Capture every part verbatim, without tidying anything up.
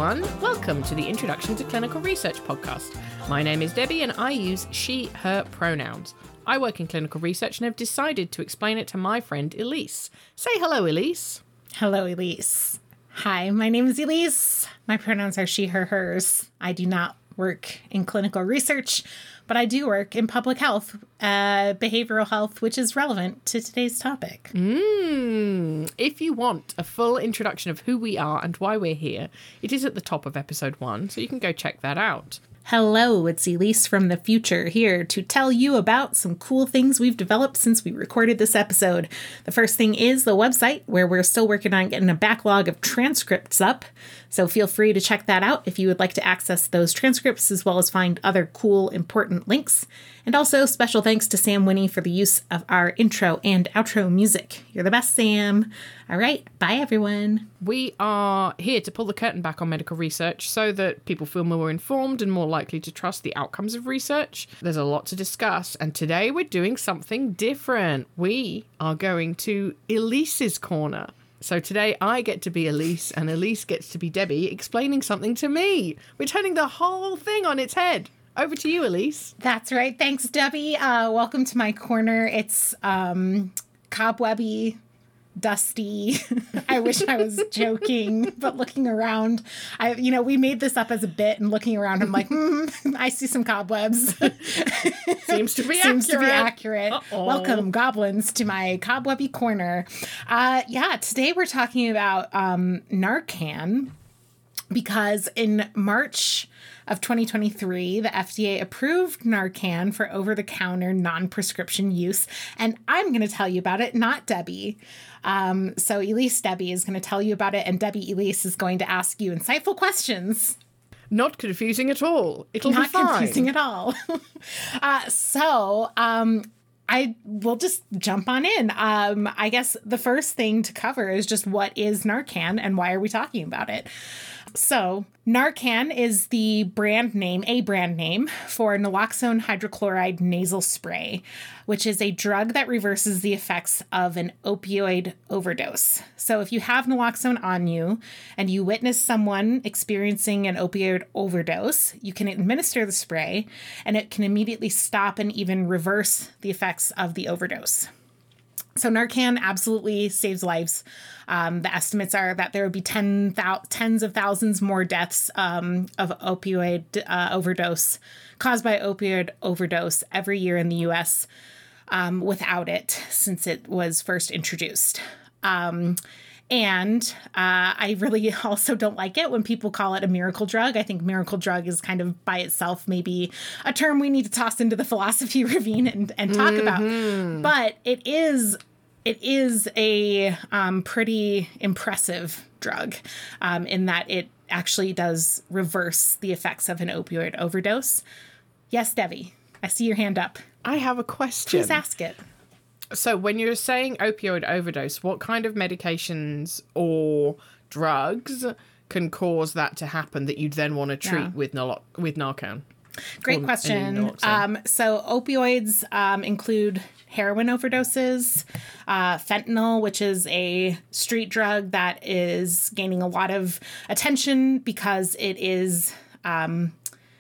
everyone. Welcome to the Introduction to Clinical Research podcast. My name is Debbie and I use she, her pronouns. I work in clinical research and have decided to explain it to my friend Elise. Say hello, Elise. Hello, Elise. Hi, my name is Elise. My pronouns are she, her, hers. I do not work in clinical research, but I do work in public health, uh, behavioral health, which is relevant to today's topic. Mm. If you want a full introduction of who we are and why we're here, it is at the top of episode one, so you can go check that out. Hello, it's Elise from the future here to tell you about some cool things we've developed since we recorded this episode. The first thing is the website, where we're still working on getting a backlog of transcripts up. So feel free to check that out if you would like to access those transcripts as well as find other cool, important links. And also special thanks to Sam Winnie for the use of our intro and outro music. You're the best, Sam. All right, bye everyone. We are here to pull the curtain back on medical research so that people feel more informed and more likely to trust the outcomes of research. There's a lot to discuss, and today we're doing something different. We are going to Elise's corner. So today I get to be Elise and Elise gets to be Debbie explaining something to me. We're turning the whole thing on its head. Over to you, Elise. That's right. Thanks, Debbie. Uh, welcome to my corner. It's um, cobwebby, dusty. I wish I was joking, but looking around, I, you know, we made this up as a bit, and looking around, I'm like, hmm, I see some cobwebs. Seems to be Seems accurate. to be accurate. Uh-oh. Welcome, goblins, to my cobwebby corner. Uh, yeah, today we're talking about um, Narcan, because in March of twenty twenty-three, the F D A approved Narcan for over-the-counter non-prescription use, and I'm going to tell you about it, not Debbie. Um, so Elise Debbie is going to tell you about it, and Debbie Elise is going to ask you insightful questions. Not confusing at all. It'll Not be fine. Not confusing at all. uh, so um, I will just jump on in. Um, I guess the first thing to cover is just what is Narcan and why are we talking about it? So Narcan is the brand name, a brand name for naloxone hydrochloride nasal spray, which is a drug that reverses the effects of an opioid overdose. So if you have naloxone on you and you witness someone experiencing an opioid overdose, you can administer the spray and it can immediately stop and even reverse the effects of the overdose. So Narcan absolutely saves lives. Um, the estimates are that there would be ten thou- tens of thousands more deaths um, of opioid uh, overdose caused by opioid overdose every year in the U S um, without it since it was first introduced. Um, and uh, I really also don't like it when people call it a miracle drug. I think miracle drug is kind of by itself maybe a term we need to toss into the philosophy ravine and, and talk Mm-hmm. about. But it is it is a um, pretty impressive drug um, in that it actually does reverse the effects of an opioid overdose. Yes, Debbie, I see your hand up. I have a question. Please ask it. So when you're saying opioid overdose, what kind of medications or drugs can cause that to happen that you'd then want to treat Yeah. with Nalo- with Narcan? Great Or question. any naloxone? Um, so opioids um, include heroin overdoses, uh, fentanyl, which is a street drug that is gaining a lot of attention because it is um,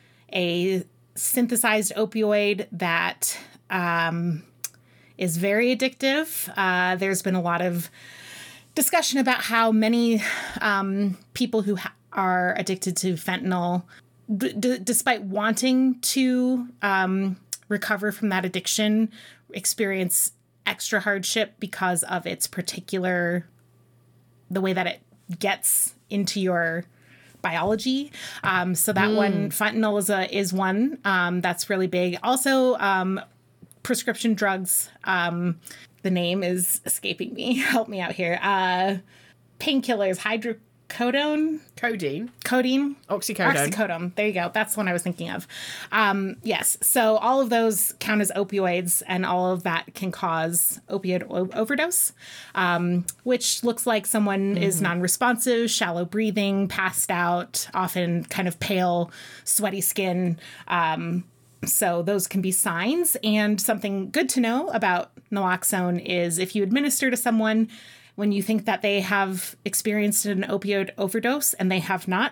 a synthesized opioid that um, is very addictive. Uh, there's been a lot of discussion about how many um, people who ha- are addicted to fentanyl, d- d- despite wanting to um, recover from that addiction, experience extra hardship because of its particular, the way that it gets into your biology. Um, so that mm. one, fentanyl is a, is one um, that's really big. Also, um, prescription drugs. Um, the name is escaping me. Help me out here. Uh, painkillers, hydrocodone, Codeine. codeine, Oxycodone. oxycodone. There you go. That's the one I was thinking of. Um, yes. So all of those count as opioids, and all of that can cause opioid o- overdose, um, which looks like someone mm. is non-responsive, shallow breathing, passed out, often kind of pale, sweaty skin. Um, So those can be signs. And something good to know about naloxone is if you administer to someone when you think that they have experienced an opioid overdose and they have not,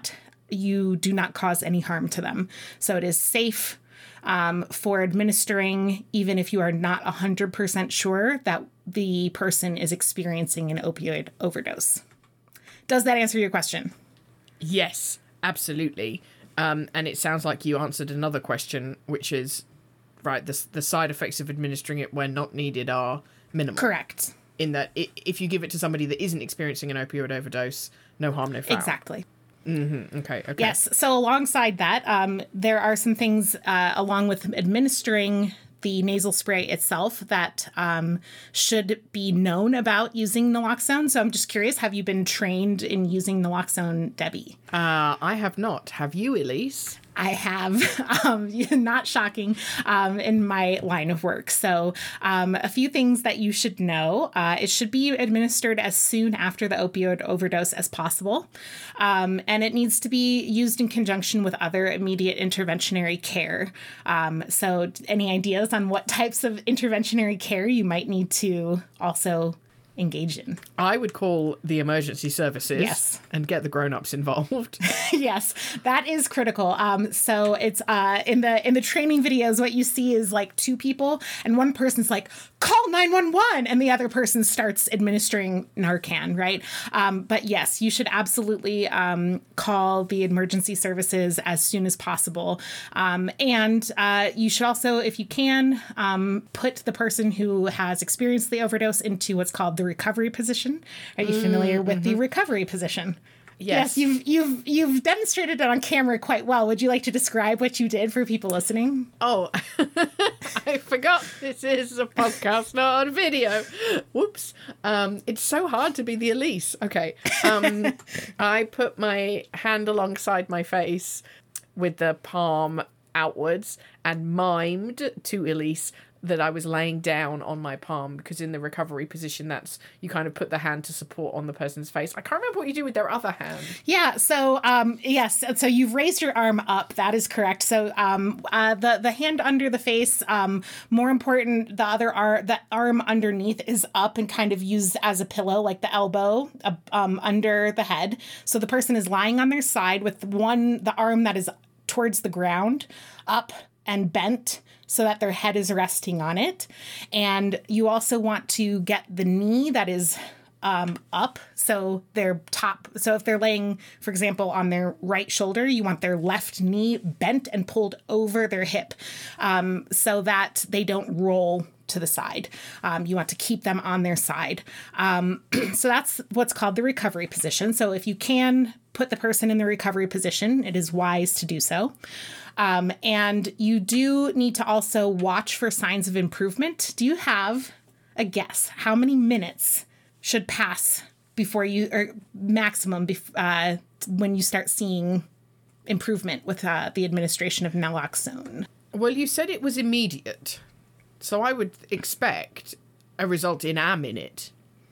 you do not cause any harm to them. So it is safe um, for administering, even if you are not one hundred percent sure that the person is experiencing an opioid overdose. Does that answer your question? Yes, absolutely. Um, and it sounds like you answered another question, which is, right, the, the side effects of administering it when not needed are minimal. Correct. In that it, if you give it to somebody that isn't experiencing an opioid overdose, no harm, no foul. Exactly. Mm-hmm. Okay, okay. Yes. So alongside that, um, there are some things uh, along with administering the nasal spray itself that um, should be known about using naloxone. So I'm just curious, have you been trained in using naloxone, Debbie? Uh, I have not. Have you, Elise? I have, um, not shocking, um, in my line of work. So um, a few things that you should know. Uh, it should be administered as soon after the opioid overdose as possible. Um, and it needs to be used in conjunction with other immediate interventionary care. Um, so any ideas on what types of interventionary care you might need to also engage in? I would call the emergency services. Yes. And get the grown-ups involved. Yes, that is critical. Um, so it's uh, in the in the training videos, what you see is like two people, and one person's like, call nine one one, and the other person starts administering Narcan, right? Um, but yes, you should absolutely um, call the emergency services as soon as possible. Um, and uh, you should also, if you can, um, put the person who has experienced the overdose into what's called the recovery position. Are you familiar mm-hmm. with the recovery position? Yes. Yes, you've you've you've demonstrated it on camera quite well. Would you like to describe what you did for people listening? Oh, I forgot this is a podcast, not a video. Whoops. Um, it's so hard to be the Elise. Okay. Um, I put my hand alongside my face with the palm outwards and mimed to Elise that I was laying down on my palm, because in the recovery position, that's you kind of put the hand to support on the person's face. I can't remember what you do with their other hand. Yeah. So, um, yes. So you've raised your arm up. That is correct. So, um, uh, the, the hand under the face, um, more important, the other arm, the arm underneath is up and kind of used as a pillow, like the elbow, uh, um, under the head. So the person is lying on their side with one, the arm that is towards the ground, up and bent, so that their head is resting on it. And you also want to get the knee that is um, up, so their top. So if they're laying, for example, on their right shoulder, you want their left knee bent and pulled over their hip, um, so that they don't roll to the side. Um, you want to keep them on their side. Um, so that's what's called the recovery position. So if you can put the person in the recovery position, it is wise to do so. Um, and you do need to also watch for signs of improvement. Do you have a guess how many minutes should pass before you, or maximum bef- uh, when you start seeing improvement with uh, the administration of naloxone? Well, you said it was immediate, so I would expect a result in a minute.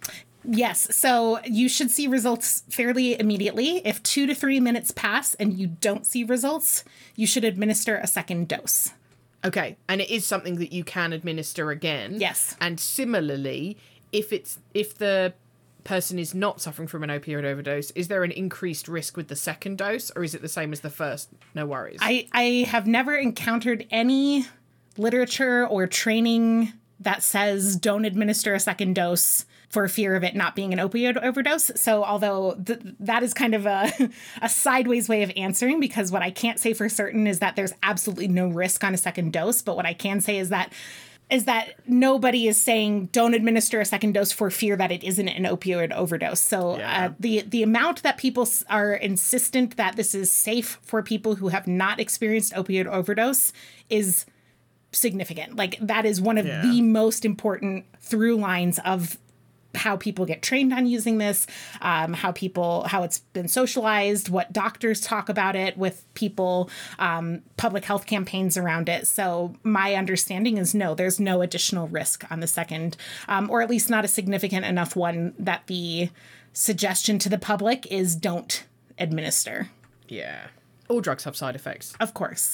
Yes, so you should see results fairly immediately. If two to three minutes pass and you don't see results, you should administer a second dose. Okay, and it is something that you can administer again. Yes. And similarly, if it's if the person is not suffering from an opioid overdose, is there an increased risk with the second dose, or is it the same as the first? No worries. I, I have never encountered any literature or training that says don't administer a second dose for fear of it not being an opioid overdose. So although th- that is kind of a, a sideways way of answering, because what I can't say for certain is that there's absolutely no risk on a second dose. But what I can say is that is that nobody is saying don't administer a second dose for fear that it isn't an opioid overdose. So yeah. uh, the the amount that people are insistent that this is safe for people who have not experienced opioid overdose is significant. Like that is one of yeah. the most important through lines of how people get trained on using this, um, how people, how it's been socialized, what doctors talk about it with people, um, public health campaigns around it. So my understanding is no, there's no additional risk on the second, um, or at least not a significant enough one that the suggestion to the public is don't administer. Yeah. All drugs have side effects. Of course.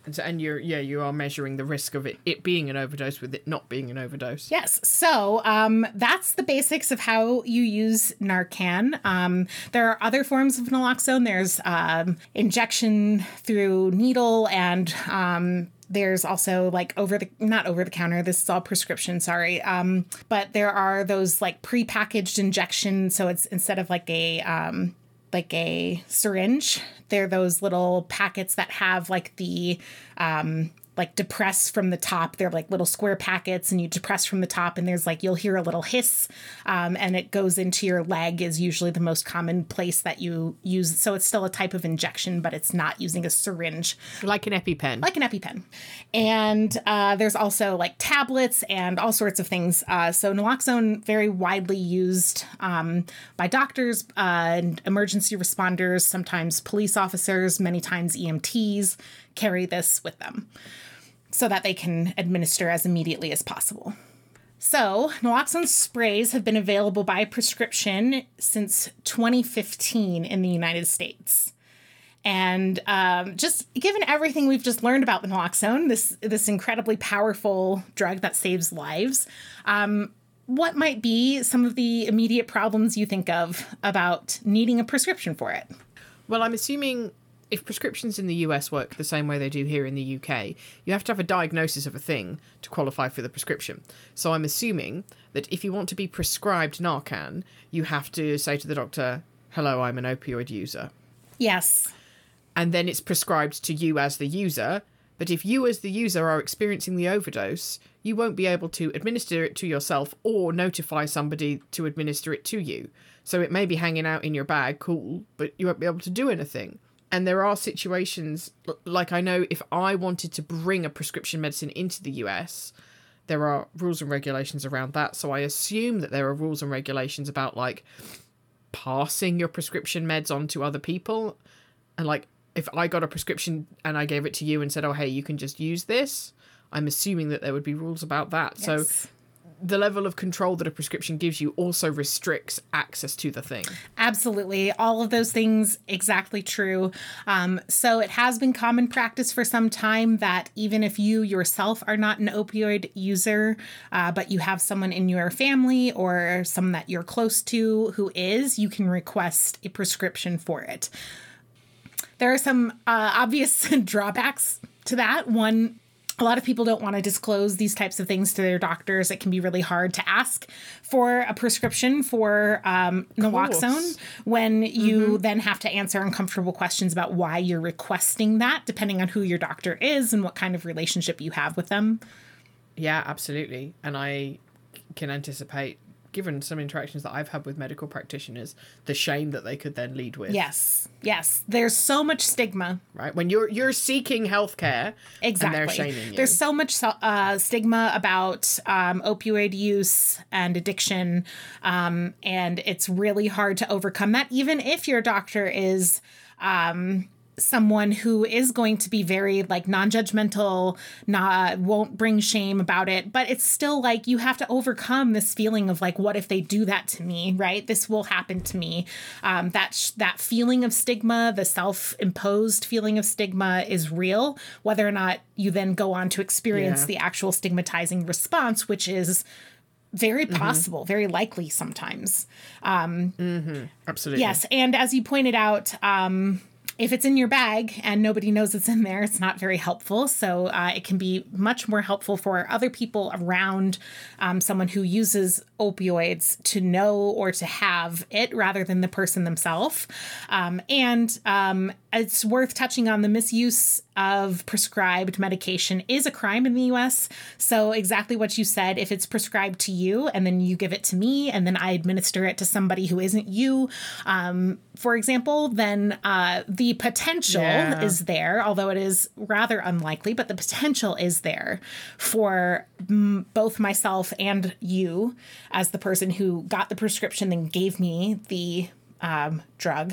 And, so, and you're, yeah, you are measuring the risk of it, it being an overdose with it not being an overdose. Yes. So um, that's the basics of how you use Narcan. Um, there are other forms of naloxone. There's um, injection through needle, and um, there's also like over the, not over the counter, this is all prescription, sorry. Um, but there are those like prepackaged injections. So it's instead of like a, um, like a syringe, they're those little packets that have like the, um, like depress from the top. They're like little square packets, and you depress from the top, and there's like, you'll hear a little hiss, um, and it goes into your leg is usually the most common place that you use. So it's still a type of injection, but it's not using a syringe. Like an EpiPen. Like an EpiPen. And uh, there's also like tablets and all sorts of things. Uh, so naloxone, very widely used um, by doctors uh, and emergency responders, sometimes police officers, many times E M Ts carry this with them, so that they can administer as immediately as possible. So, naloxone sprays have been available by prescription since twenty fifteen in the United States. And um, just given everything we've just learned about the naloxone, this, this incredibly powerful drug that saves lives, um, what might be some of the immediate problems you think of about needing a prescription for it? Well, I'm assuming if prescriptions in the U S work the same way they do here in the U K, you have to have a diagnosis of a thing to qualify for the prescription. So I'm assuming that if you want to be prescribed Narcan, you have to say to the doctor, hello, I'm an opioid user. Yes. And then it's prescribed to you as the user. But if you as the user are experiencing the overdose, you won't be able to administer it to yourself or notify somebody to administer it to you. So it may be hanging out in your bag, cool, but you won't be able to do anything. And there are situations, like I know if I wanted to bring a prescription medicine into the U S, there are rules and regulations around that. So I assume that there are rules and regulations about, like, passing your prescription meds on to other people. And, like, if I got a prescription and I gave it to you and said, oh, hey, you can just use this, I'm assuming that there would be rules about that. Yes. So the level of control that a prescription gives you also restricts access to the thing. Absolutely. All of those things, exactly true. Um, so it has been common practice for some time that even if you yourself are not an opioid user, uh, but you have someone in your family or someone that you're close to who is, you can request a prescription for it. There are some uh, obvious drawbacks to that. One, a lot of people don't want to disclose these types of things to their doctors. It can be really hard to ask for a prescription for um, naloxone when you mm-hmm. then have to answer uncomfortable questions about why you're requesting that, depending on who your doctor is and what kind of relationship you have with them. Yeah, absolutely. And I can anticipate, given some interactions that I've had with medical practitioners, the shame that they could then lead with. Yes, yes. There's so much stigma. Right? When you're you're seeking healthcare, exactly. and they're shaming you. There's so much uh, stigma about um, opioid use and addiction, um, and it's really hard to overcome that, even if your doctor is Um, someone who is going to be very like non-judgmental, not, won't bring shame about it, but it's still like you have to overcome this feeling of like, what if they do that to me, right? This will happen to me. Um, that, sh- that feeling of stigma, the self-imposed feeling of stigma is real, whether or not you then go on to experience yeah. the actual stigmatizing response, which is very possible, mm-hmm. very likely sometimes. Um, mm-hmm. Absolutely. Yes. And as you pointed out, um, if it's in your bag and nobody knows it's in there, it's not very helpful. So uh, it can be much more helpful for other people around um, someone who uses opioids to know or to have it rather than the person themselves. Um, and um, it's worth touching on the misuse of prescribed medication is a crime in the U S. So exactly what you said, if it's prescribed to you and then you give it to me and then I administer it to somebody who isn't you, um, for example, then uh, the potential yeah. is there, although it is rather unlikely, but the potential is there for m- both myself and you as the person who got the prescription and gave me the um, drug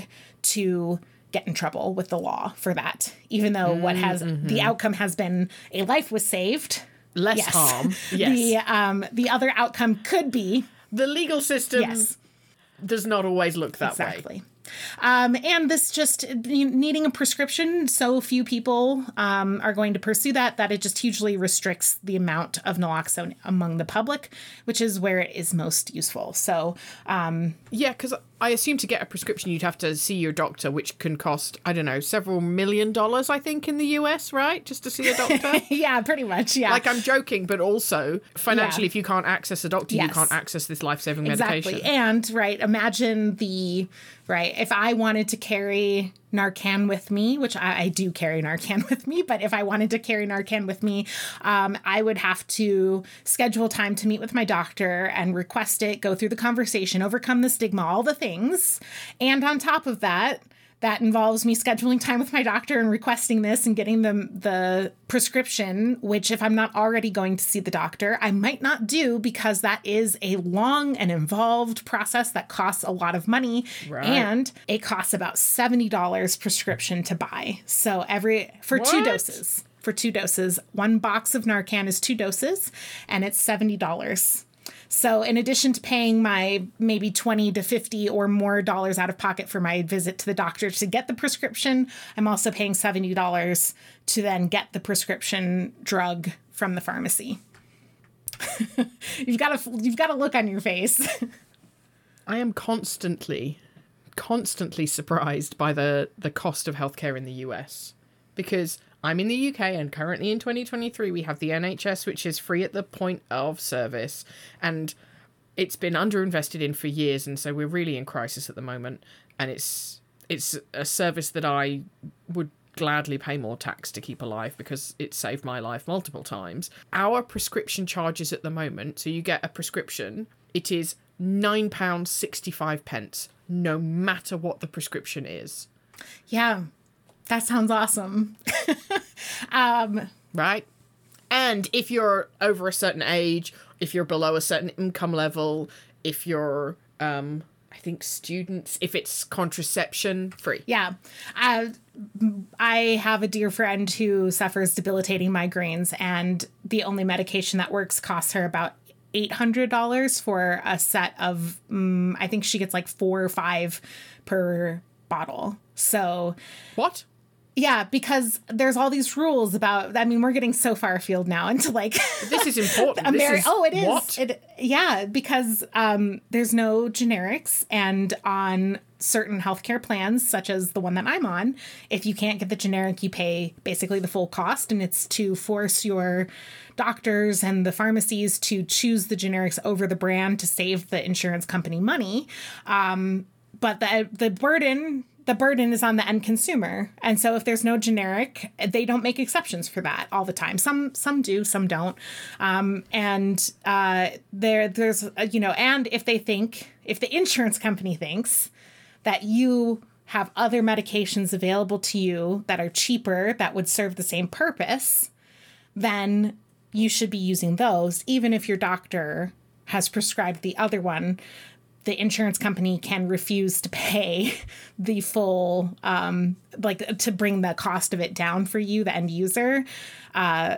to get in trouble with the law for that, even though mm-hmm. what has the outcome has been a life was saved. Less yes. harm. Yes. The, um, the other outcome could be the legal system yes. does not always look that exactly. way. Um, and this just needing a prescription, so few people um, are going to pursue that, that it just hugely restricts the amount of naloxone among the public, which is where it is most useful. So, um, yeah, because I assume to get a prescription, you'd have to see your doctor, which can cost, I don't know, several million dollars, I think, in the U S, right? Just to see a doctor. Yeah, pretty much. Yeah. Like, I'm joking, but also financially, Yeah. if you can't access a doctor, Yes. you can't access this life-saving Exactly. medication. And, right, imagine the, right, if I wanted to carry Narcan with me, which I, I do carry Narcan with me, but if I wanted to carry Narcan with me, um, I would have to schedule time to meet with my doctor and request it, go through the conversation, overcome the stigma, all the things. And on top of that, that involves me scheduling time with my doctor and requesting this and getting them the prescription, which if I'm not already going to see the doctor, I might not do because that is a long and involved process that costs a lot of money. Right. And it costs about seventy dollars prescription to buy. So every, for two What? doses, for two doses, one box of Narcan is two doses and it's seventy dollars. So in addition to paying my maybe twenty to fifty or more dollars out of pocket for my visit to the doctor to get the prescription, I'm also paying seventy dollars to then get the prescription drug from the pharmacy. You've got a, you've got a look on your face. I am constantly, constantly surprised by the, the cost of healthcare in the U S because I'm in the U K and currently in twenty twenty-three we have the N H S, which is free at the point of service, and it's been underinvested in for years, and so we're really in crisis at the moment, and it's it's a service that I would gladly pay more tax to keep alive because it saved my life multiple times. Our prescription charges at the moment, so you get a prescription, it is nine pounds sixty-five pence, no matter what the prescription is. Yeah, that sounds awesome. um, right? And if you're over a certain age, if you're below a certain income level, if you're, um, I think students, if it's contraception, free. Yeah. Uh, I have a dear friend who suffers debilitating migraines, and the only medication that works costs her about eight hundred dollars for a set of, um, I think she gets like four or five per bottle. So... What? Yeah, because there's all these rules about, I mean, we're getting so far afield now into like... This is important. Ameri- this is, oh, it is. What? It, yeah, because um, there's no generics, and on certain healthcare plans, such as the one that I'm on, if you can't get the generic, you pay basically the full cost, and it's to force your doctors and the pharmacies to choose the generics over the brand to save the insurance company money. Um, but the the burden... The burden is on the end consumer. And so if there's no generic, they don't make exceptions for that all the time. Some some do, some don't. Um, and uh, there there's, uh, you know, and if they think, if the insurance company thinks that you have other medications available to you that are cheaper, that would serve the same purpose, then you should be using those, even if your doctor has prescribed the other one. The insurance company can refuse to pay the full, um, like to bring the cost of it down for you, the end user, uh,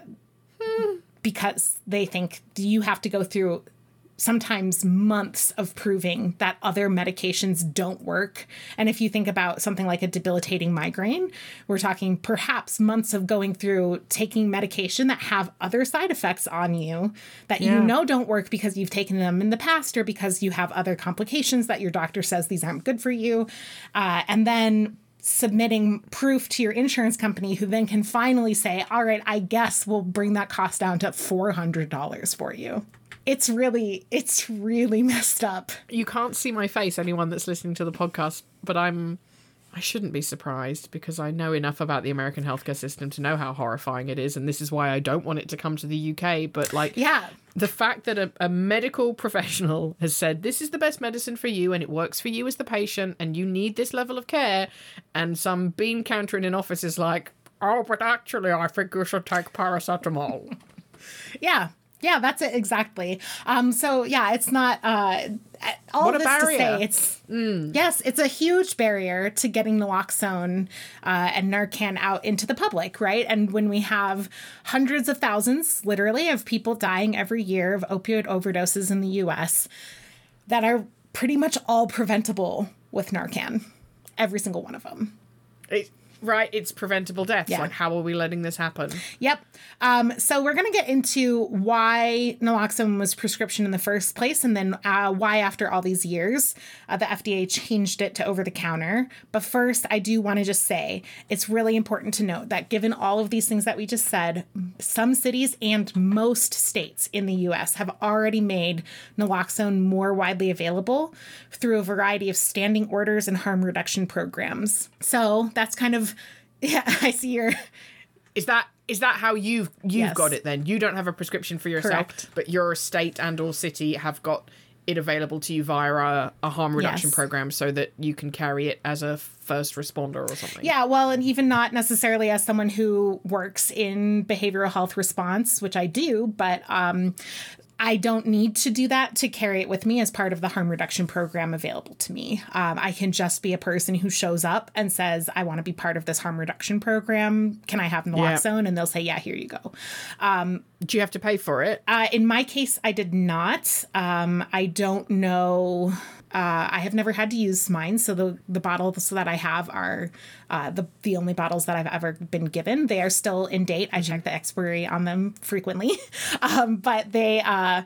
because they think you have to go through sometimes months of proving that other medications don't work. And if you think about something like a debilitating migraine, we're talking perhaps months of going through taking medication that have other side effects on you that Yeah. you know don't work because you've taken them in the past or because you have other complications that your doctor says these aren't good for you. Uh, and then submitting proof to your insurance company, who then can finally say, all right, I guess we'll bring that cost down to four hundred dollars for you. It's really, it's really messed up. You can't see my face, anyone that's listening to the podcast, but I'm, I shouldn't be surprised because I know enough about the American healthcare system to know how horrifying it is. And this is why I don't want it to come to the U K. But like, Yeah. the fact that a, a medical professional has said, this is the best medicine for you and it works for you as the patient and you need this level of care. And some bean counter in an office is like, oh, but actually I think you should take paracetamol. Yeah. Yeah, that's it. Exactly. Um, so yeah, it's not, uh, all What a this barrier. to say it's, mm. yes, it's a huge barrier to getting naloxone, uh, and Narcan out into the public. Right. And when we have hundreds of thousands, literally, of people dying every year of opioid overdoses in the U S that are pretty much all preventable with Narcan. every single one of them. It, right, it's preventable deaths. Yeah. Like, how are we letting this happen? Yep. Um, so we're going to get into why naloxone was prescription in the first place, and then uh, why after all these years uh, the F D A changed it to over-the-counter. But first, I do want to just say it's really important to note that given all of these things that we just said, some cities and most states in the U S have already made naloxone more widely available through a variety of standing orders and harm reduction programs. So that's kind of, yeah, I see your... Is that is that how you've you've Yes. got it then? You don't have a prescription for yourself, Correct. but your state and or city have got it available to you via a, a harm reduction Yes. program so that you can carry it as a first responder or something. Yeah, well, and even not necessarily as someone who works in behavioral health response, which I do, but um, I don't need to do that to carry it with me as part of the harm reduction program available to me. Um, I can just be a person who shows up and says, I want to be part of this harm reduction program. Can I have naloxone? And they'll say, yeah, here you go. Do you have to pay for it? Uh, in my case, I did not. Um, I don't know. Uh, I have never had to use mine, so the the bottles that I have are uh, the the only bottles that I've ever been given. They are still in date. I check the expiry on them frequently, um, but they. Uh,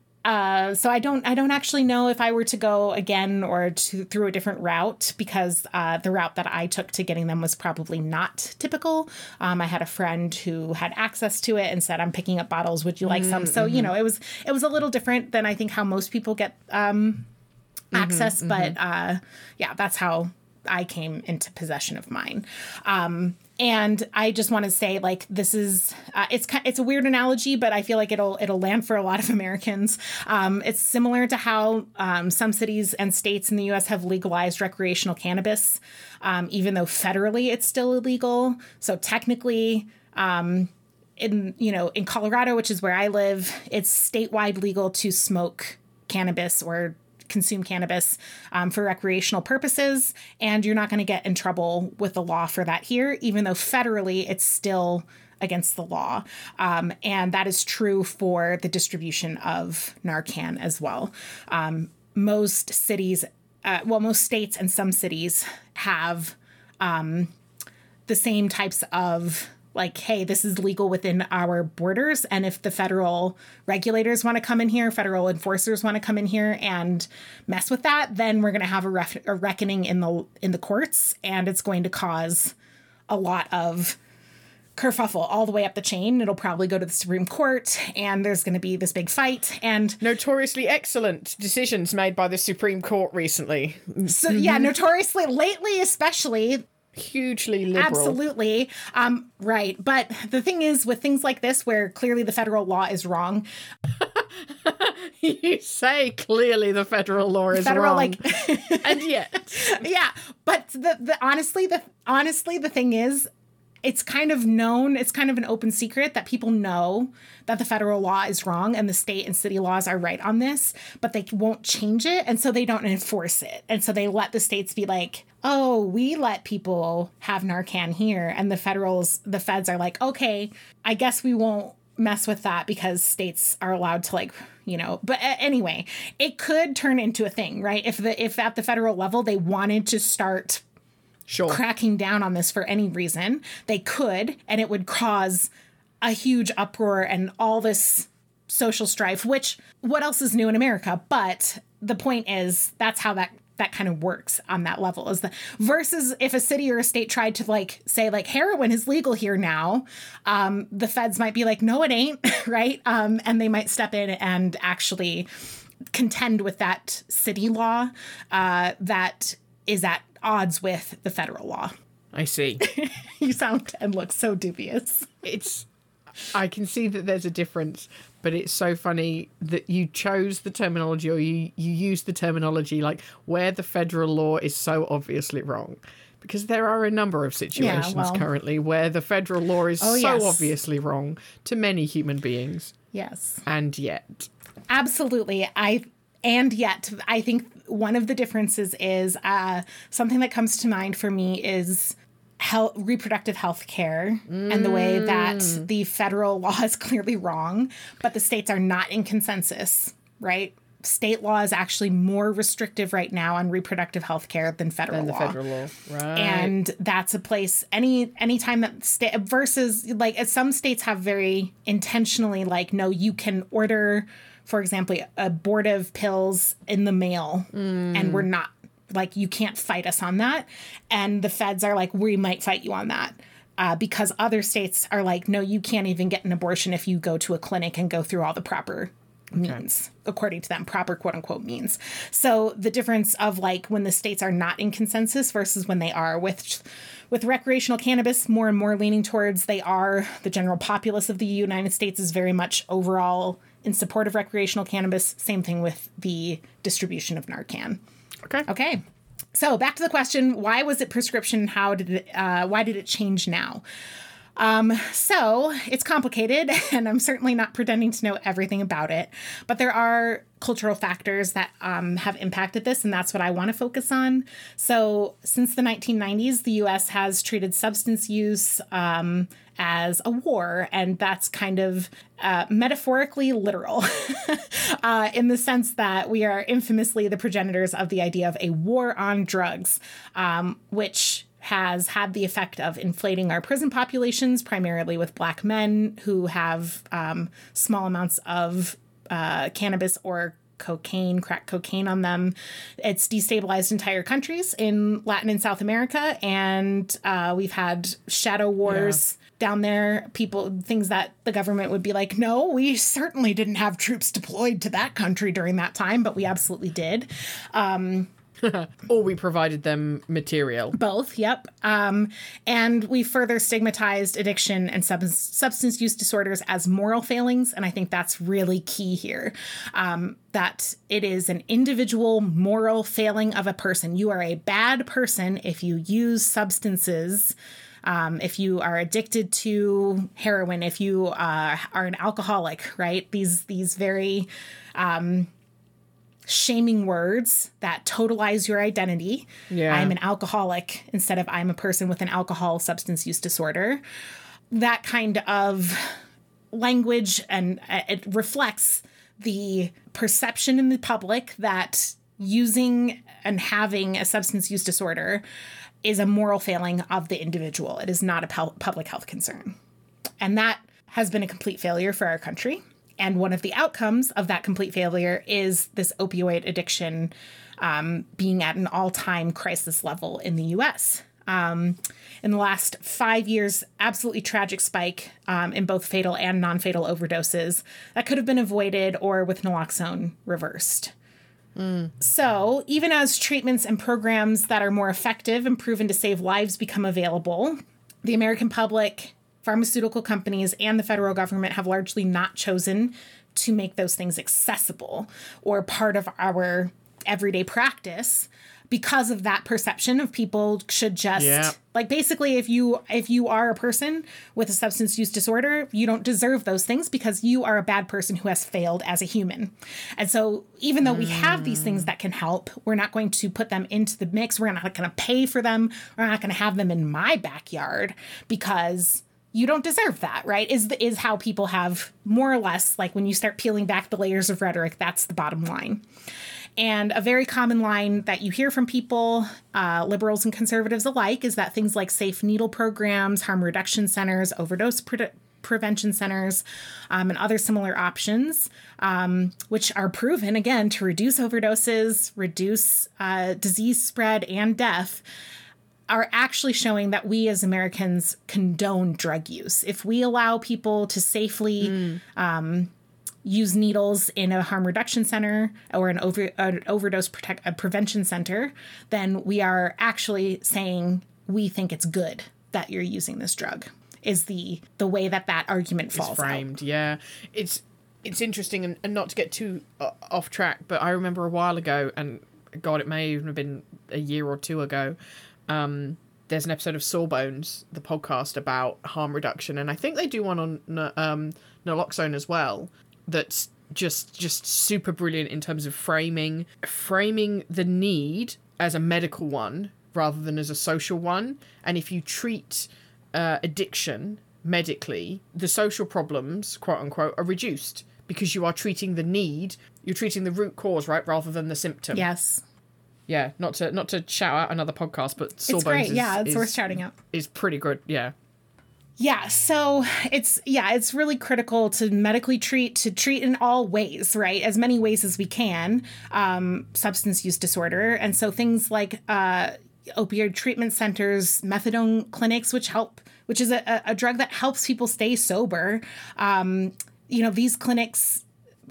Uh, so I don't, I don't actually know if I were to go again or to through a different route, because uh, the route that I took to getting them was probably not typical. Um, I had a friend who had access to it and said, "I'm picking up bottles. Would you like some?" So you know, it was it was a little different than I think how most people get um, access, but uh, yeah, that's how I came into possession of mine. Um, and I just want to say, like, this is, uh, it's ki- it's a weird analogy, but I feel like it'll, it'll land for a lot of Americans. Um, it's similar to how, um, some cities and states in the U S have legalized recreational cannabis, um, even though federally it's still illegal. So technically, um, in, you know, in Colorado, which is where I live, it's statewide legal to smoke cannabis or consume cannabis um, for recreational purposes, and you're not going to get in trouble with the law for that here, even though federally it's still against the law. Um, and that is true for the distribution of Narcan as well. Um, most cities, uh, well, most states and some cities have um, the same types of like, hey, this is legal within our borders. And if the federal regulators want to come in here, federal enforcers want to come in here and mess with that, then we're going to have a, ref- a reckoning in the in the courts, and it's going to cause a lot of kerfuffle all the way up the chain. It'll probably go to the Supreme Court, and there's going to be this big fight. And Notoriously excellent decisions made by the Supreme Court recently. so, yeah, notoriously, lately especially, Hugely liberal. absolutely. Um, right. But the thing is, with things like this, where clearly the federal law is wrong, You say clearly the federal law is federal, wrong. like, and yet. yeah. But the, the honestly, the honestly, the thing is, it's kind of known, it's kind of an open secret that people know that the federal law is wrong and the state and city laws are right on this, but they won't change it. And so they don't enforce it. And so they let the states be like, oh, we let people have Narcan here. And the federals, the feds are like, okay, I guess we won't mess with that because states are allowed to, like, you know, but uh, anyway, it could turn into a thing, right? If the, if at the federal level, they wanted to start Sure. cracking down on this for any reason, they could, and it would cause a huge uproar and all this social strife, which what else is new in America? But the point is, that's how that that kind of works on that level, is the versus if a city or a state tried to like say like heroin is legal here now, um, the feds might be like, no, it ain't, right? Um, and they might step in and actually contend with that city law uh, that is at odds with the federal law. I see. You sound and look so dubious. It's, I can see that there's a difference, but it's so funny that you chose the terminology, or you, you use the terminology like where the federal law is so obviously wrong. Because there are a number of situations Yeah, well, currently where the federal law is oh, so yes. obviously wrong to many human beings. Yes. And yet. Absolutely. I and yet I think one of the differences is uh, something that comes to mind for me is health, reproductive health care mm. and the way that the federal law is clearly wrong, but the states are not in consensus, right? state law is actually more restrictive right now on reproductive health care than federal Than the law. federal law, right? And that's a place any anytime that state versus like some states have very intentionally like, no, you can order, for example, abortive pills in the mail, mm. and we're not like, you can't fight us on that. And the feds are like, we might fight you on that. Uh, because other states are like, no, you can't even get an abortion if you go to a clinic and go through all the proper means, okay. according to them, proper quote unquote means. So the difference of like when the states are not in consensus versus when they are with with recreational cannabis more and more leaning towards they are, the general populace of the United States is very much overall in support of recreational cannabis. Same thing with the distribution of Narcan. Okay. Okay. So back to the question, why was it prescription? How did it, uh, why did it change now? Um, so it's complicated, and I'm certainly not pretending to know everything about it, but there are cultural factors that um, have impacted this, and that's what I want to focus on. So since the nineteen nineties, the U S has treated substance use um, as a war, and that's kind of uh, metaphorically literal uh, in the sense that we are infamously the progenitors of the idea of a war on drugs, um, which has had the effect of inflating our prison populations, primarily with Black men who have um, small amounts of uh, cannabis or cocaine, crack cocaine on them. It's destabilized entire countries in Latin and South America, and uh, we've had shadow wars yeah. down there. People, things that the government would be like, no, we certainly didn't have troops deployed to that country during that time, but we absolutely did. Um, Or we provided them material. Both, yep. Um, and we further stigmatized addiction and sub- substance use disorders as moral failings. And I think that's really key here, um, that it is an individual moral failing of a person. You are a bad person if you use substances. Um, if you are addicted to heroin, if you uh, are an alcoholic, right? These, these very... Um, shaming words that totalize your identity. Yeah. I'm an alcoholic instead of I'm a person with an alcohol substance use disorder. That kind of language, and it reflects the perception in the public that using and having a substance use disorder is a moral failing of the individual. It is not a pu- public health concern. And that has been a complete failure for our country. And one of the outcomes of that complete failure is this opioid addiction um, being at an all-time crisis level in the U S. Um, in the last five years, absolutely tragic spike um, in both fatal and non-fatal overdoses that could have been avoided or with naloxone reversed. Mm. So even as treatments and programs that are more effective and proven to save lives become available, the American public, pharmaceutical companies, and the federal government have largely not chosen to make those things accessible or part of our everyday practice because of that perception of people should just yeah. like basically if you if you are a person with a substance use disorder, you don't deserve those things because you are a bad person who has failed as a human. And so even though mm. we have these things that can help, we're not going to put them into the mix. We're not going to pay for them. We're not going to have them in my backyard because you don't deserve that, right? Is the, is how people have more or less, like when you start peeling back the layers of rhetoric, that's the bottom line. And a very common line that you hear from people, uh, liberals and conservatives alike, is that things like safe needle programs, harm reduction centers, overdose pre- prevention centers, um, and other similar options, um, which are proven, again, to reduce overdoses, reduce uh, disease spread and death, are actually showing that we as Americans condone drug use. If we allow people to safely mm. um, use needles in a harm reduction center or an, over, an overdose protect, a prevention center, then we are actually saying we think it's good that you're using this drug, is the the way that that argument falls it's framed, out. Yeah. It's, it's interesting, and, and not to get too uh, off track, but I remember a while ago, and God, it may even have been a year or two ago, Um, there's an episode of Sawbones, the podcast about harm reduction, and I think they do one on um, naloxone as well. That's just just super brilliant in terms of framing framing the need as a medical one rather than as a social one. And if you treat uh, addiction medically, the social problems, quote unquote, are reduced because you are treating the need, you're treating the root cause, right, rather than the symptom. Yes. Yeah, not to not to shout out another podcast, but Sawbones It's great. is, Yeah, it's is, worth shouting out. is pretty good. Yeah. Yeah, so it's yeah, it's really critical to medically treat, to treat in all ways, right? As many ways as we can, um, substance use disorder. And so things like uh, opioid treatment centers, methadone clinics, which help, which is a, a drug that helps people stay sober. Um, you know, these clinics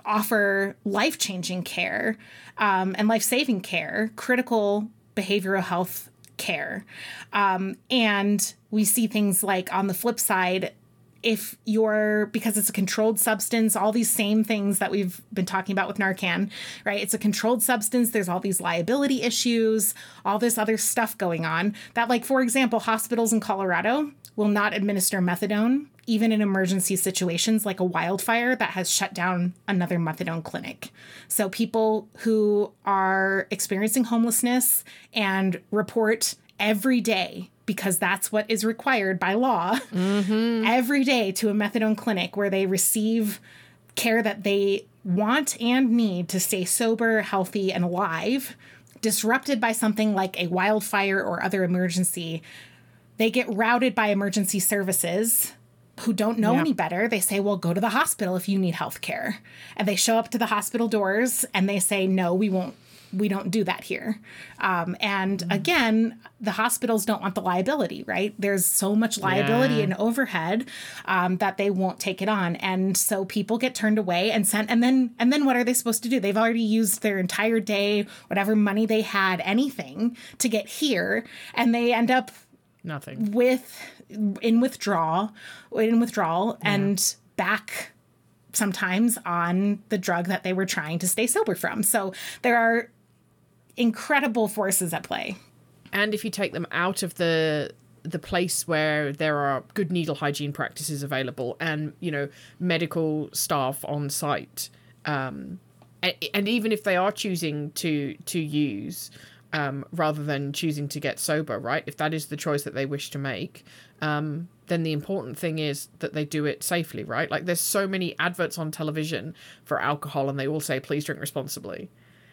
offer life-changing care um, and life-saving care, critical behavioral health care. Um, and we see things like on the flip side, if you're, because it's a controlled substance, all these same things that we've been talking about with Narcan, right? It's a controlled substance. There's all these liability issues, all this other stuff going on that, like, for example, hospitals in Colorado will not administer methadone, even in emergency situations like a wildfire that has shut down another methadone clinic. So people who are experiencing homelessness and report every day, because that's what is required by law, mm-hmm. every day to a methadone clinic where they receive care that they want and need to stay sober, healthy, and alive, disrupted by something like a wildfire or other emergency, they get routed by emergency services who don't know yeah. any better. They say, well, go to the hospital if you need health care. And they show up to the hospital doors and they say, no, we won't. We don't do that here. Um, and mm-hmm. again, the hospitals don't want the liability, right? There's so much liability yeah. and overhead um, that they won't take it on. And so people get turned away and sent. And then and then what are they supposed to do? They've already used their entire day, whatever money they had, anything to get here. And they end up nothing with in withdrawal, in withdrawal yeah. and back sometimes on the drug that they were trying to stay sober from. So there are incredible forces at play. And if you take them out of the the place where there are good needle hygiene practices available and, you know, medical staff on site, um, and, and even if they are choosing to to use um, rather than choosing to get sober, right? If that is the choice that they wish to make, um, then the important thing is that they do it safely, right? Like, there's so many adverts on television for alcohol and they all say, please drink responsibly.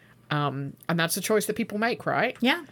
Um, and that's a choice that people make, right? Yeah.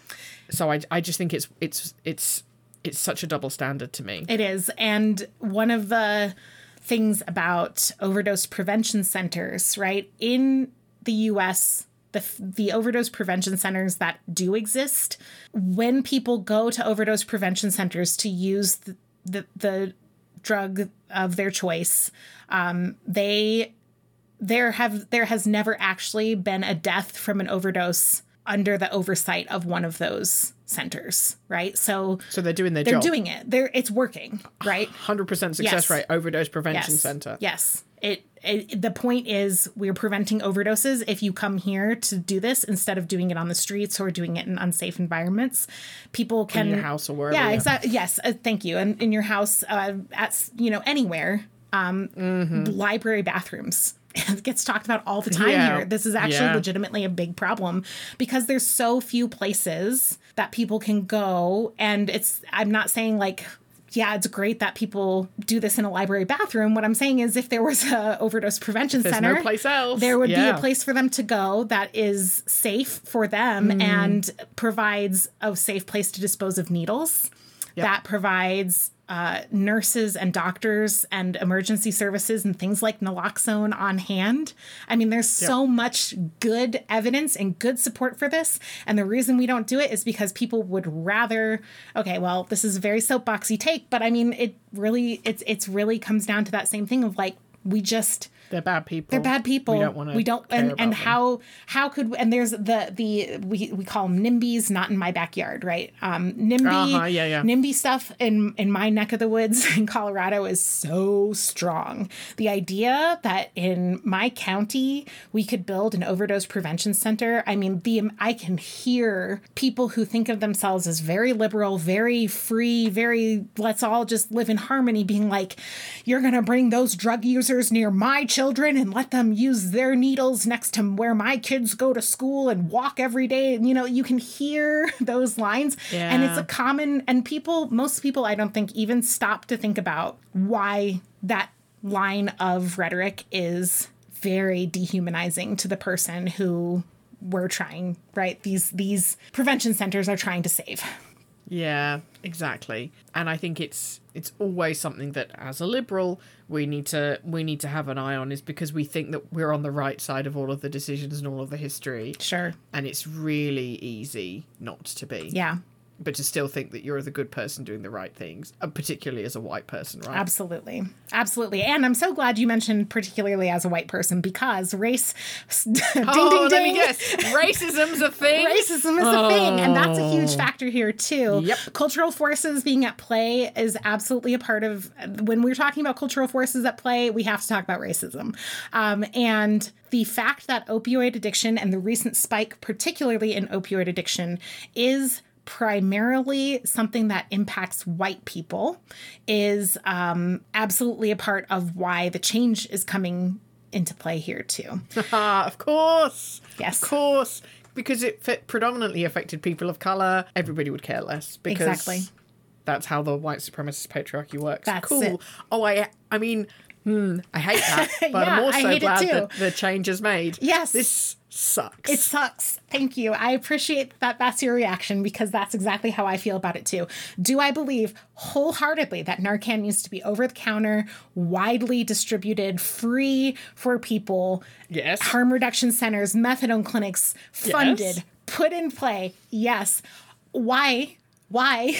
So I, I just think it's it's it's it's such a double standard to me. It is. And one of the things about overdose prevention centers, right? In the U S, the the overdose prevention centers that do exist, when people go to overdose prevention centers to use the the, the drug of their choice, um, they there have there has never actually been a death from an overdose under the oversight of one of those centers, right? So so they're doing their they're job. They're doing it. They're it's working, right? one hundred percent success yes. rate, overdose prevention yes. center. Yes. It, it the point is we're preventing overdoses if you come here to do this instead of doing it on the streets or doing it in unsafe environments. People can in your house or wherever. Yeah, exactly. Yes, uh, thank you. And in your house, uh, at you know anywhere, um, mm-hmm. library bathrooms. It gets talked about all the time yeah. here. This is actually yeah. legitimately a big problem because there's so few places that people can go. And it's, I'm not saying like, yeah, it's great that people do this in a library bathroom. What I'm saying is if there was a overdose prevention There's center, no place else. there would yeah. be a place for them to go that is safe for them mm. and provides a safe place to dispose of needles. Yep. That provides uh, nurses and doctors and emergency services and things like naloxone on hand. I mean, there's yep. so much good evidence and good support for this. And the reason we don't do it is because people would rather, okay, well, this is a very soapboxy take, but I mean, it really, it's, it's really comes down to that same thing of like, we just... They're bad people. They're bad people. We don't want to. We don't. Care and about and them. how how could and there's the the we we call them NIMBYs, not in my backyard, right? Um, NIMBY, uh-huh, yeah, yeah. NIMBY stuff in in my neck of the woods in Colorado is so strong. The idea that in my county we could build an overdose prevention center. I mean, the I can hear people who think of themselves as very liberal, very free, very let's all just live in harmony, being like, you're gonna bring those drug users near my children and let them use their needles next to where my kids go to school and walk every day. You know, you can hear those lines yeah. and it's a common, and people, most people, I don't think even stop to think about why that line of rhetoric is very dehumanizing to the person who we're trying, right? These these prevention centers are trying to save. Yeah, exactly. And I think it's it's always something that as a liberal we need to we need to have an eye on, is because we think that we're on the right side of all of the decisions and all of the history. Sure. And it's really easy not to be. Yeah. But to still think that you're the good person doing the right things, uh, particularly as a white person, right? Absolutely. Absolutely. And I'm so glad you mentioned particularly as a white person, because race, ding, oh, ding, let ding. me guess. Racism's a thing? Racism is oh. a thing. And that's a huge factor here, too. Yep. Cultural forces being at play is absolutely a part of, when we're talking about cultural forces at play, we have to talk about racism. Um, and the fact that opioid addiction and the recent spike, particularly in opioid addiction, is primarily something that impacts white people is um, absolutely a part of why the change is coming into play here too. Of course. Yes. Of course. Because it fit predominantly affected people of colour, everybody would care less. Because exactly. That's how the white supremacist patriarchy works. That's cool. it. Oh, I I mean, hmm, I hate that. But yeah, I'm also glad that too. the change is made. Yes. This sucks. It sucks. Thank you. I appreciate that that's your reaction, because that's exactly how I feel about it too. Do I believe wholeheartedly that Narcan needs to be over the counter, widely distributed, free for people? Yes. Harm reduction centers, methadone clinics funded, Yes. put in play. Yes. Why? Why?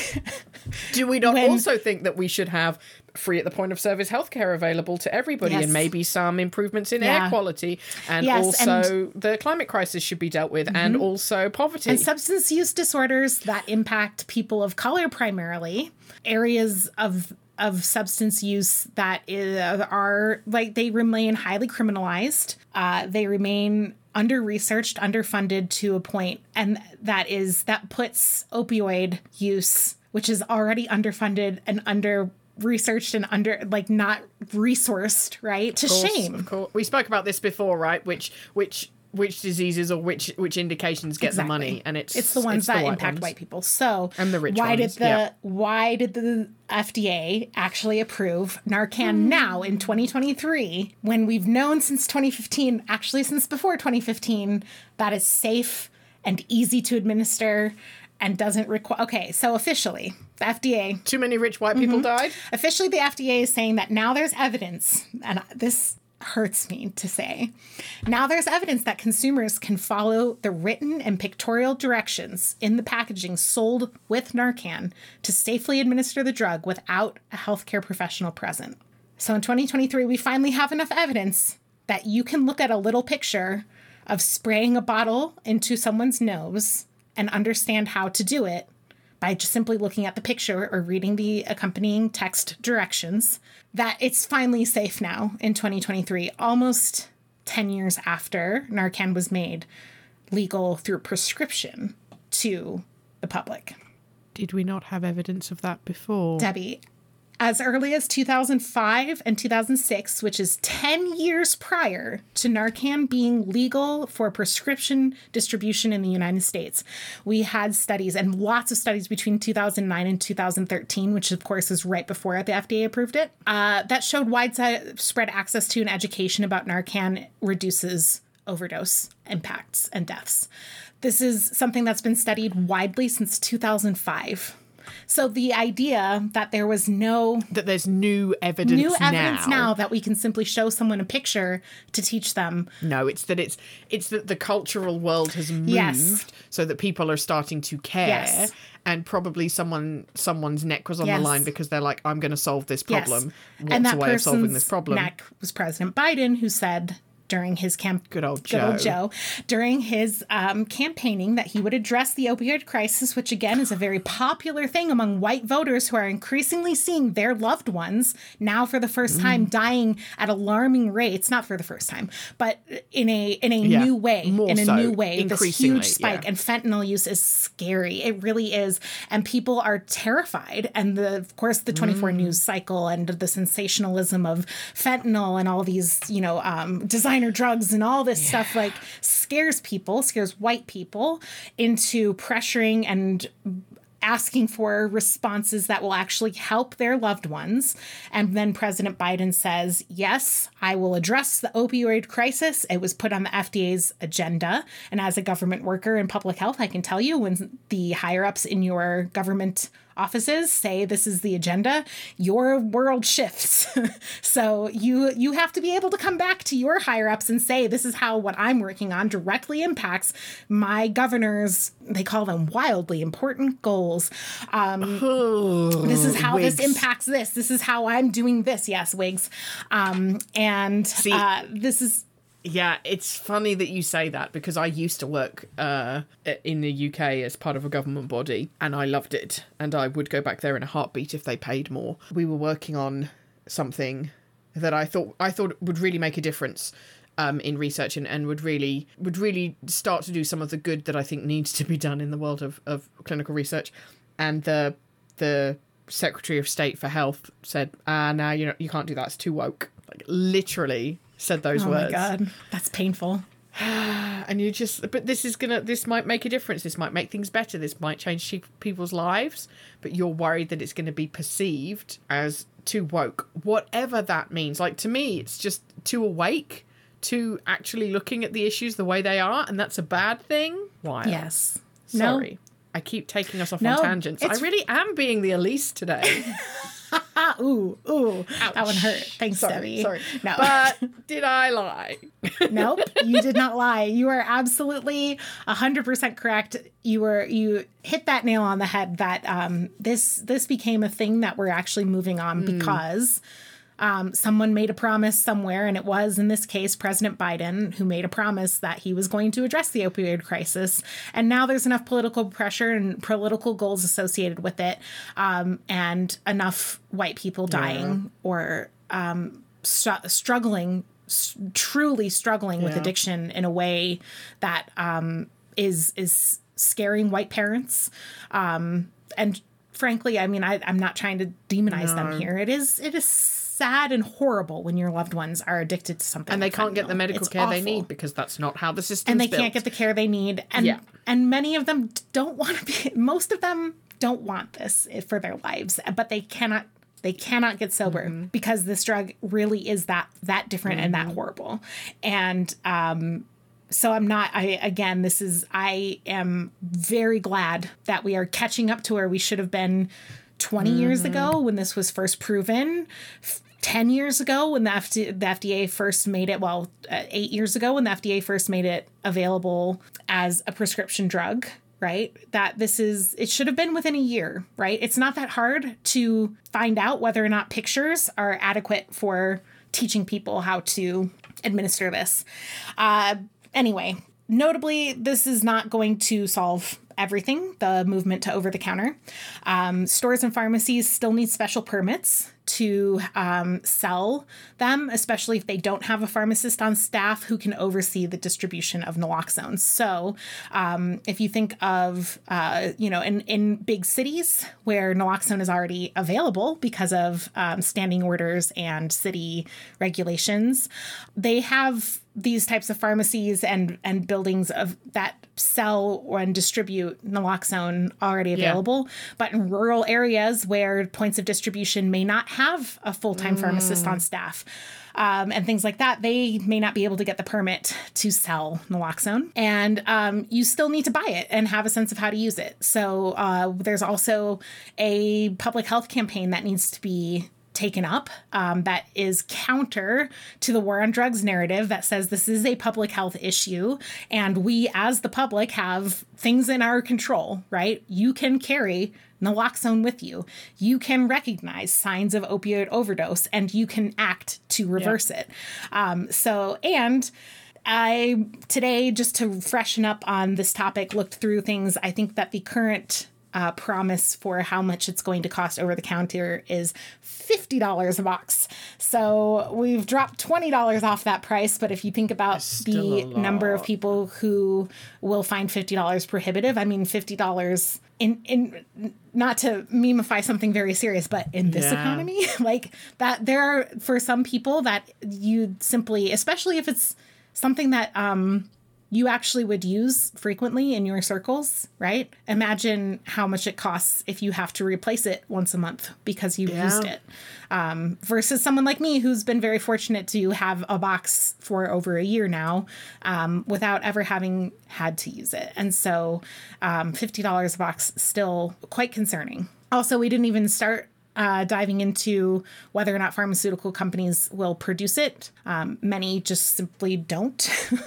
Do we not when- also think that we should have free at the point of service healthcare available to everybody, Yes. and maybe some improvements in Yeah. air quality, and Yes, also the climate crisis should be dealt with, and also poverty. And substance use disorders that impact people of color primarily, areas of of substance use that is, are like they remain highly criminalized. Uh, they remain under-researched, underfunded to a point, and that is that puts opioid use, which is already underfunded and under researched and under like not resourced, right, to Of course, shame. Of course. We spoke about this before, right? Which which which diseases or which which indications get Exactly. the money, and it's it's the ones it's the that white impact ones. white people. So And the rich why ones, did the yeah. why did the F D A actually approve Narcan now in twenty twenty-three, when we've known since twenty fifteen, actually since before twenty fifteen, that it's safe and easy to administer and doesn't require. Okay, so officially the F D A Too many rich white people died. Officially, the F D A is saying that now there's evidence, and this hurts me to say, now there's evidence that consumers can follow the written and pictorial directions in the packaging sold with Narcan to safely administer the drug without a healthcare professional present. So in twenty twenty-three, we finally have enough evidence that you can look at a little picture of spraying a bottle into someone's nose and understand how to do it by just simply looking at the picture or reading the accompanying text directions, that it's finally safe now in twenty twenty-three, almost ten years after Narcan was made legal through prescription to the public. Did we not have evidence of that before? Debbie, as early as two thousand five and two thousand six, which is ten years prior to Narcan being legal for prescription distribution in the United States, we had studies, and lots of studies between two thousand nine and two thousand thirteen, which of course is right before the F D A approved it, uh, that showed widespread access to and education about Narcan reduces overdose impacts and deaths. This is something that's been studied widely since two thousand five. So the idea that there was no That there's new evidence new evidence now. now that we can simply show someone a picture to teach them. No, it's that it's it's that the cultural world has moved Yes. so that people are starting to care, Yes. and probably someone someone's neck was on Yes. the line because they're like, I'm going to solve this Yes. problem. What's And that a way of solving person's this problem? neck was President Biden, who said during his camp, Good old good old Joe. Joe, during his um, campaigning that he would address the opioid crisis, which again is a very popular thing among white voters who are increasingly seeing their loved ones now for the first time dying at alarming rates. Not for the first time, but in a in a Yeah, new way. more In a so, new way, this increasingly, huge spike, yeah. and fentanyl use is scary. It really is, and people are terrified. And the of course the twenty-four Mm. news cycle and the sensationalism of fentanyl and all these you know um, designer drugs and all this stuff like scares people, scares white people into pressuring and asking for responses that will actually help their loved ones. And then President Biden says, yes, I will address the opioid crisis. It was put on the F D A's agenda. And as a government worker in public health, I can tell you when the higher ups in your government offices say this is the agenda, your world shifts. So you you have to be able to come back to your higher ups and say, this is how what I'm working on directly impacts my governor's, they call them wildly important goals. Um, Oh, this is how wigs. this impacts this. This is how I'm doing this. Yes, wigs. Um, and See, uh, this is... Yeah, it's funny that you say that because I used to work uh, in the U K as part of a government body and I loved it. And I would go back there in a heartbeat if they paid more. We were working on something that I thought I thought would really make a difference um, in research and, and would really would really start to do some of the good that I think needs to be done in the world of, of clinical research. And the the Secretary of State for Health said, ah, no, you know, you can't do that. It's too woke. Like literally said those oh words. my God, that's painful. And you just, but this is gonna, this might make a difference. This might make things better. This might change she- people's lives. But you're worried that it's going to be perceived as too woke, whatever that means. Like to me, it's just too awake to actually looking at the issues the way they are, and that's a bad thing. Why? Yes. Sorry, No. I keep taking us off No, on tangents. I it's- really am being the Elise today. Ah, ooh, ooh. Ouch. That one hurt. Thanks, sorry, Debbie. Sorry, No. but did I lie? Nope, you did not lie. You are absolutely one hundred percent correct. You were you hit that nail on the head that um, this this became a thing that we're actually moving on Mm. because um, someone made a promise somewhere, and it was, in this case, President Biden, who made a promise that he was going to address the opioid crisis. And now there's enough political pressure and political goals associated with it, um, and enough white people dying Yeah. or um, str- struggling truly struggling with Yeah. addiction in a way that um, is is scaring white parents. Um, and frankly, I mean, I, I'm not trying to demonize No. them here. It is it is sad and horrible when your loved ones are addicted to something And they like can't get the fentanyl. medical It's care they awful. need because that's not how the system And they built. can't get the care they need. And Yeah. and many of them don't want to be. Most of them don't want this for their lives, but they cannot. They cannot get sober Mm-hmm. because this drug really is that that different and Mm-hmm. that horrible. And um, so I'm not. I again, this is. I am very glad that we are catching up to where we should have been twenty years Mm-hmm. ago when this was first proven. ten years ago when the, F D- the F D A first made it, well, uh, eight years ago when the F D A first made it available as a prescription drug, right? That this is, it should have been within a year, right? It's not that hard to find out whether or not pictures are adequate for teaching people how to administer this. Uh, anyway, notably, this is not going to solve everything, the movement to over-the-counter. Um, stores and pharmacies still need special permits to um, sell them, especially if they don't have a pharmacist on staff who can oversee the distribution of naloxone. So um, if you think of, uh, you know, in, in big cities where naloxone is already available because of um, standing orders and city regulations, they have these types of pharmacies and, and buildings of that sell and distribute naloxone already available. Yeah. But in rural areas where points of distribution may not have a full-time mm. pharmacist on staff, um, and things like that, they may not be able to get the permit to sell naloxone. And um, you still need to buy it and have a sense of how to use it. So uh, there's also a public health campaign that needs to be taken up um, that is counter to the war on drugs narrative that says this is a public health issue and we as the public have things in our control, right? You can carry naloxone with you. You can recognize signs of opioid overdose and you can act to reverse yeah. it. Um, so, and I today, just to freshen up on this topic, looked through things. I think that the current Uh, promise for how much it's going to cost over the counter is fifty dollars a box. So we've dropped twenty dollars off that price. But if you think about the number of people who will find fifty dollars prohibitive, I mean, fifty dollars in, in not to memify something very serious, but in this yeah. economy, like that, there are for some people that you simply, especially if it's something that, um, you actually would use frequently in your circles, right? Imagine how much it costs if you have to replace it once a month because you've Yeah. used it. Um, versus someone like me who's been very fortunate to have a box for over a year now um, without ever having had to use it. And so um, fifty dollars a box still quite concerning. Also, we didn't even start Uh, diving into whether or not pharmaceutical companies will produce it. Um, many just simply don't.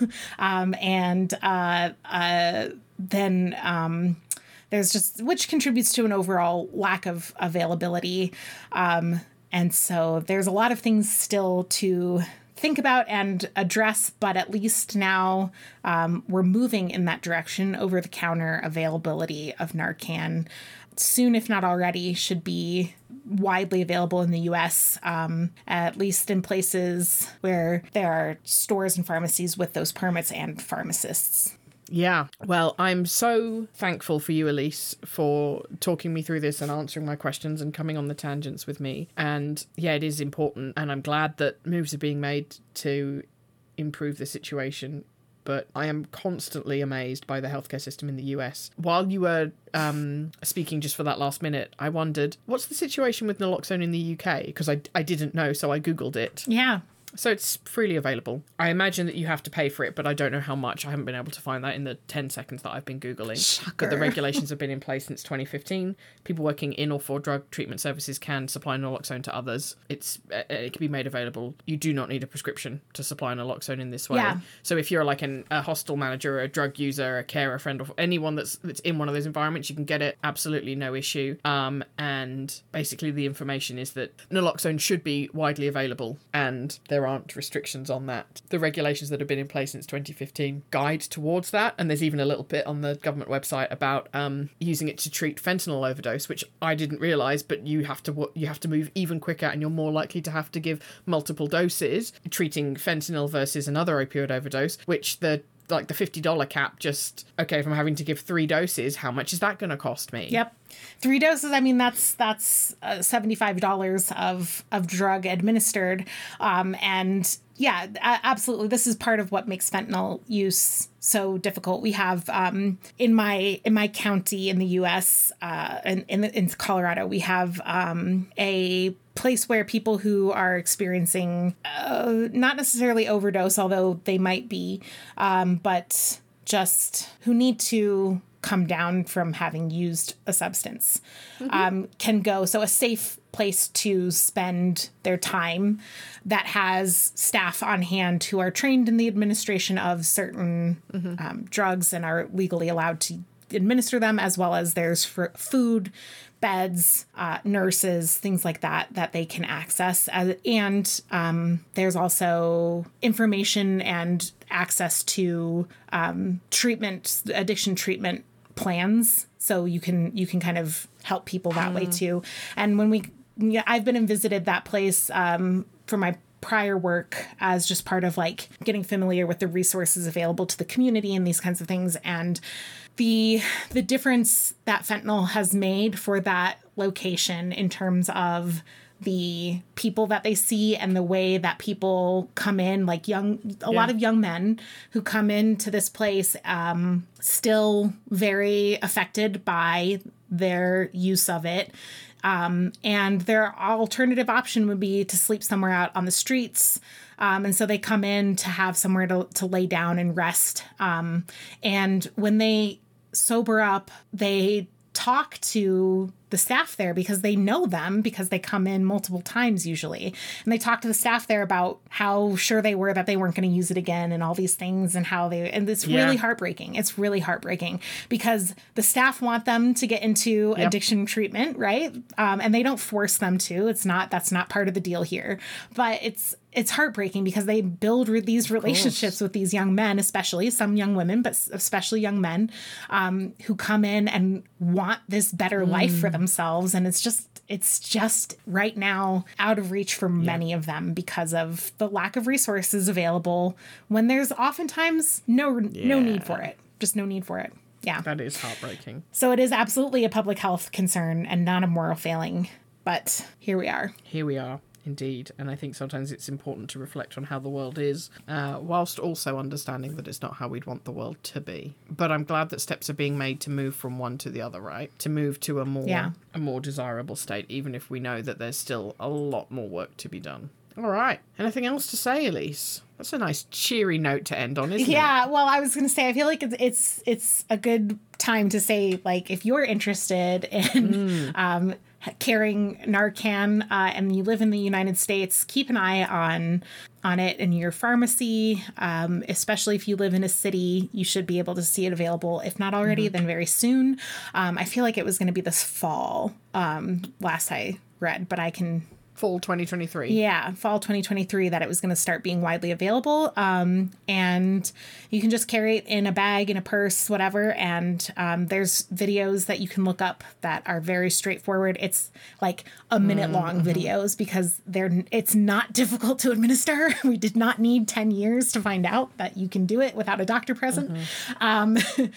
um, and uh, uh, then um, there's just, which contributes to an overall lack of availability. Um, and so there's a lot of things still to think about and address, but at least now um, we're moving in that direction. Over-the-counter availability of Narcan soon, if not already, should be widely available in the U S, um, at least in places where there are stores and pharmacies with those permits and pharmacists. Yeah. Well, I'm so thankful for you, Elise, for talking me through this and answering my questions and coming on the tangents with me. And yeah, it is important. And I'm glad that moves are being made to improve the situation. But I am constantly amazed by the healthcare system in the U S. While you were um, speaking just for that last minute, I wondered, what's the situation with naloxone in the U K? Because I, I didn't know, so I Googled it. Yeah. So it's freely available. I imagine that you have to pay for it, but I don't know how much. I haven't been able to find that in the ten seconds that I've been Googling. Shocker. But the regulations have been in place since twenty fifteen. People working in or for drug treatment services can supply naloxone to others. It's It can be made available. You do not need a prescription to supply naloxone in this way. Yeah. So if you're like an, a hostel manager, a drug user, a carer, friend, or anyone that's that's in one of those environments, you can get it. Absolutely no issue. Um, and basically the information is that naloxone should be widely available, and there aren't restrictions on that. The regulations that have been in place since twenty fifteen guide towards that, and there's even a little bit on the government website about um, using it to treat fentanyl overdose, which I didn't realise, but you have to you have to move even quicker, and you're more likely to have to give multiple doses treating fentanyl versus another opioid overdose, which the like the fifty dollars cap just, okay, if I'm having to give three doses, how much is that going to cost me? Yep. Three doses, I mean, that's that's uh, seventy-five dollars of, of drug administered. Um, and yeah, a- absolutely. This is part of what makes fentanyl use so difficult. We have um, in my in my county in the U S, uh, in, in, in Colorado, we have um, a place where people who are experiencing uh, not necessarily overdose, although they might be, um, but just who need to come down from having used a substance mm-hmm. um, can go. So a safe place to spend their time that has staff on hand who are trained in the administration of certain mm-hmm. um, drugs and are legally allowed to administer them, as well as there's for food, beds, uh, nurses, things like that, that they can access. As, and um, there's also information and access to um, treatment, addiction treatment plans. So you can, you can kind of help people that mm. way too. And when we, yeah, I've been and visited that place um, for my prior work as just part of like getting familiar with the resources available to the community and these kinds of things. And the the difference that fentanyl has made for that location in terms of the people that they see and the way that people come in, like young, a yeah. lot of young men who come into this place, um, still very affected by their use of it. Um, and their alternative option would be to sleep somewhere out on the streets. Um, and so they come in to have somewhere to, to lay down and rest. Um, and when they sober up, they talk to the staff there because they know them, because they come in multiple times usually. And they talk to the staff there about how sure they were that they weren't going to use it again and all these things, and how they, and it's yeah. really heartbreaking. It's really heartbreaking because the staff want them to get into yep. addiction treatment, right? Um, and they don't force them to. It's not, that's not part of the deal here. But it's, it's heartbreaking because they build re- these relationships with these young men, especially some young women, but especially young men um, who come in and want this better mm. life for themselves. And it's just, it's just right now out of reach for yeah. many of them because of the lack of resources available when there's oftentimes no, yeah. no need for it. Just no need for it. Yeah. That is heartbreaking. So it is absolutely a public health concern and not a moral failing. But here we are. Here we are. Indeed. And I think sometimes it's important to reflect on how the world is, uh, whilst also understanding that it's not how we'd want the world to be. But I'm glad that steps are being made to move from one to the other, right? To move to a more Yeah. a more desirable state, even if we know that there's still a lot more work to be done. All right. Anything else to say, Elise? That's a nice cheery note to end on, isn't Yeah, it? well, I was going to say, I feel like it's, it's it's a good time to say, like, if you're interested in mm. um, carrying Narcan uh, and you live in the United States, keep an eye on on it in your pharmacy, um, especially if you live in a city. You should be able to see it available. If not already, mm-hmm. then very soon. Um, I feel like it was going to be this fall, um, last I read, but I can... Fall twenty twenty-three. Yeah, fall twenty twenty-three, that it was going to start being widely available. Um, and you can just carry it in a bag, in a purse, whatever. And um, there's videos that you can look up that are very straightforward. It's like a minute long mm-hmm. videos because they're it's not difficult to administer. We did not need ten years to find out that you can do it without a doctor present. Mm-hmm. Um,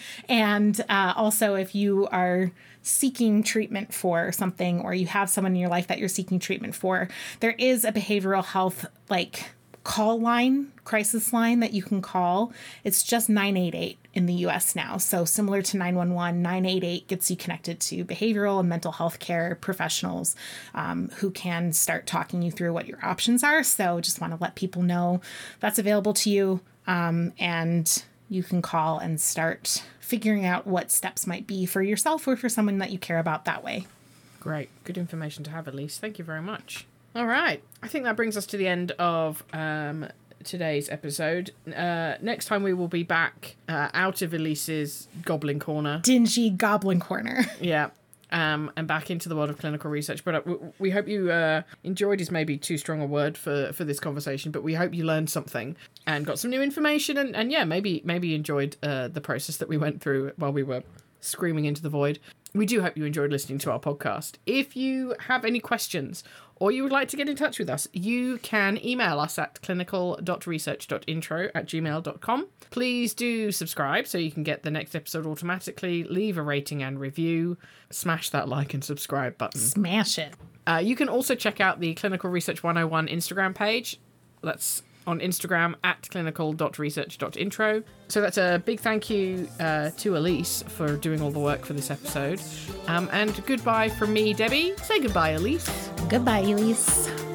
and uh, also, if you are seeking treatment for something, or you have someone in your life that you're seeking treatment for, there is a behavioral health like call line, crisis line that you can call. It's just nine eight eight in the U S now. So similar to nine one one, nine eight eight gets you connected to behavioral and mental health care professionals um, who can start talking you through what your options are. So just want to let people know that's available to you, um, and you can call and start figuring out what steps might be for yourself or for someone that you care about that way. Great. Good information to have, Elise. Thank you very much. All right. I think that brings us to the end of um, today's episode. Uh, next time we will be back uh, out of Elise's Goblin Corner. Dingy Goblin Corner. Yeah. Um, and back into the world of clinical research. But uh, we hope you uh, enjoyed is maybe too strong a word for, for this conversation, but we hope you learned something and got some new information and, and yeah, maybe maybe enjoyed uh, the process that we went through while we were screaming into the void. We do hope you enjoyed listening to our podcast. If you have any questions or you would like to get in touch with us, you can email us at clinical dot research dot intro at gmail dot com. Please do subscribe so you can get the next episode automatically. Leave a rating and review. Smash that like and subscribe button. Smash it. Uh, you can also check out the Clinical Research one oh one Instagram page. That's on Instagram at clinical dot research dot intro. So that's a big thank you uh, to Elise for doing all the work for this episode. Um, and goodbye from me, Debbie. Say goodbye, Elise. Goodbye, Elise.